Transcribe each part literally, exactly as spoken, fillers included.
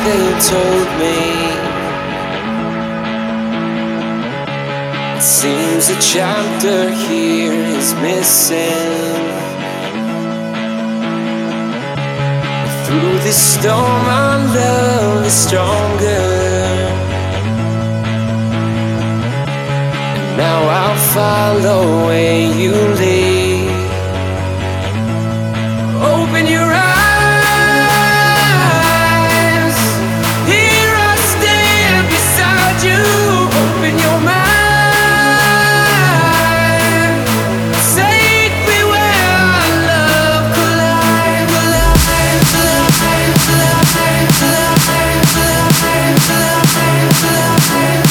they told me. It seems a chapter here is missing. Through this storm our love is stronger. And now I'll follow where you lead. Open your eyes. Here I stand beside you. Open your mind. Take me where our love collide, collide, collide, collide, collide, collide, collide, collide,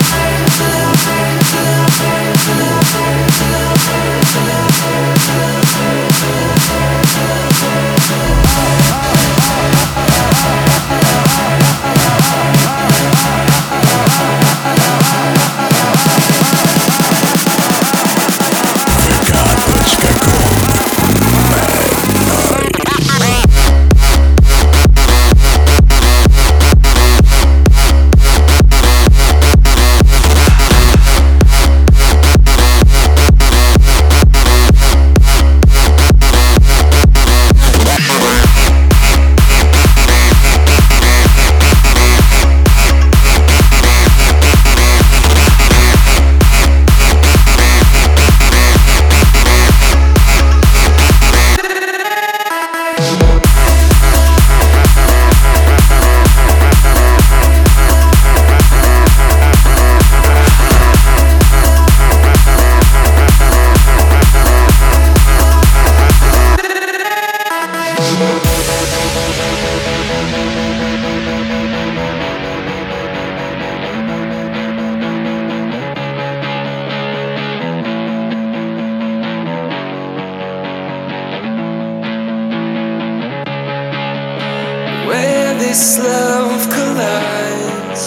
where this love collides.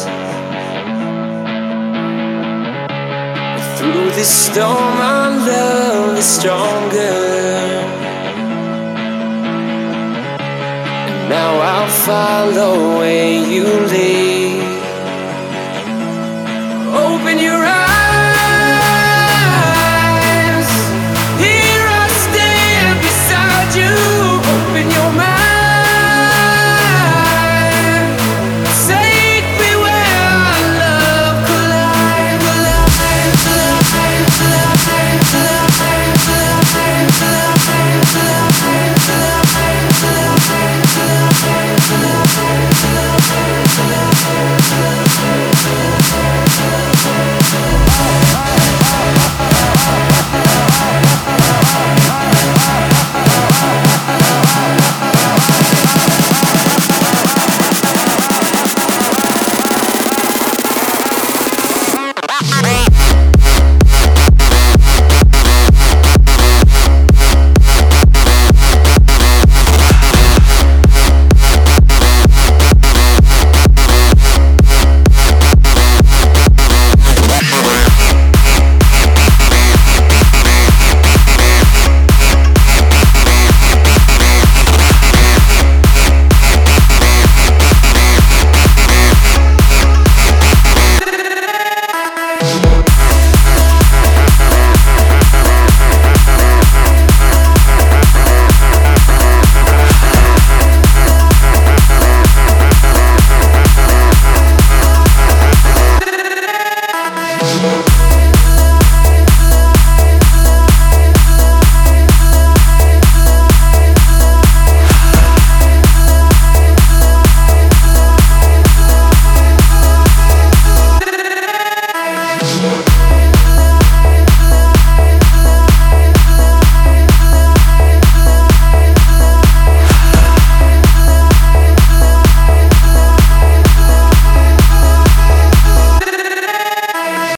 Through this storm our love is stronger. And now I'll follow where you lead. Open your eyes.